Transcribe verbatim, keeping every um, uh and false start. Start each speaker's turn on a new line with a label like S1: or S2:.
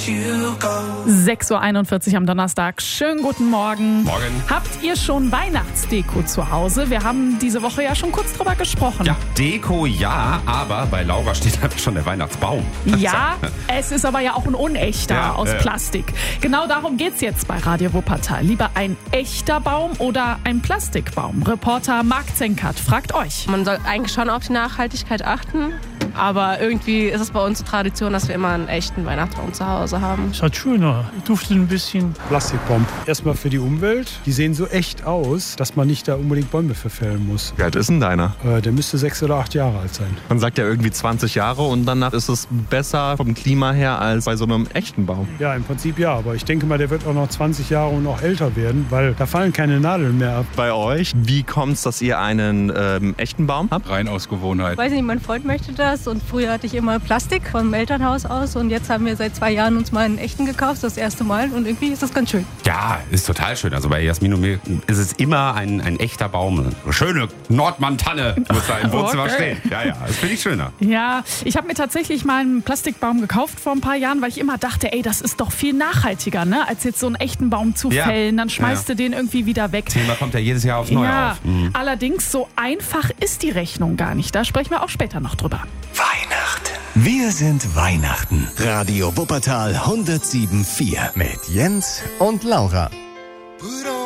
S1: sechs Uhr einundvierzig am Donnerstag. Schönen guten Morgen.
S2: Morgen.
S1: Habt ihr schon Weihnachtsdeko zu Hause? Wir haben diese Woche ja schon kurz drüber gesprochen.
S2: Ja, Deko ja, aber bei Laura steht einfach schon der Weihnachtsbaum.
S1: Ja, es ist aber ja auch ein unechter
S2: Ja,
S1: aus
S2: äh.
S1: Plastik. Genau darum geht's jetzt bei Radio Wuppertal. Lieber ein echter Baum oder ein Plastikbaum? Reporter Marc Zenkert fragt euch.
S3: Man soll eigentlich schon auf die Nachhaltigkeit achten. Aber irgendwie ist es bei uns so Tradition, dass wir immer einen echten Weihnachtsbaum zu Hause haben.
S4: Es hat schöner, duftet ein bisschen.
S5: Plastikbaum. Erstmal für die Umwelt. Die sehen so echt aus, dass man nicht da unbedingt Bäume verfällen muss.
S6: Wie alt ist denn deiner?
S5: Äh, der müsste sechs oder acht Jahre alt sein.
S6: Man sagt ja irgendwie zwanzig Jahre und danach ist es besser vom Klima her als bei so einem echten Baum.
S5: Ja, im Prinzip ja. Aber ich denke mal, der wird auch noch zwanzig Jahre und noch älter werden, weil da fallen keine Nadeln mehr ab.
S6: Bei euch, wie kommt es, dass ihr einen ähm, echten Baum habt?
S2: Rein aus Gewohnheit.
S7: Ich weiß nicht, mein Freund möchte das und früher hatte ich immer Plastik vom Elternhaus aus und jetzt haben wir seit zwei Jahren uns mal einen echten gekauft, das erste Mal und irgendwie ist das ganz schön.
S2: Ja, ist total schön. Also bei Jasmin und mir ist es immer ein, ein echter Baum. Eine schöne Nordmann-Tanne muss da im Wohnzimmer
S1: Okay.
S2: stehen. Ja, ja, das finde ich schöner.
S1: Ja, ich habe mir tatsächlich mal einen Plastikbaum gekauft vor ein paar Jahren, weil ich immer dachte, ey, das ist doch viel nachhaltiger, ne, als jetzt so einen echten Baum zu
S2: Ja.
S1: fällen. Dann schmeißt
S2: Ja.
S1: du den irgendwie wieder weg.
S2: Thema kommt ja jedes Jahr aufs Neue
S1: Ja,
S2: auf. Mhm.
S1: allerdings so einfach ist die Rechnung gar nicht. Da sprechen wir auch später noch drüber.
S8: Weihnachten. Wir sind Weihnachten. Radio Wuppertal hundertsieben Komma vier mit Jens und Laura.
S9: Put on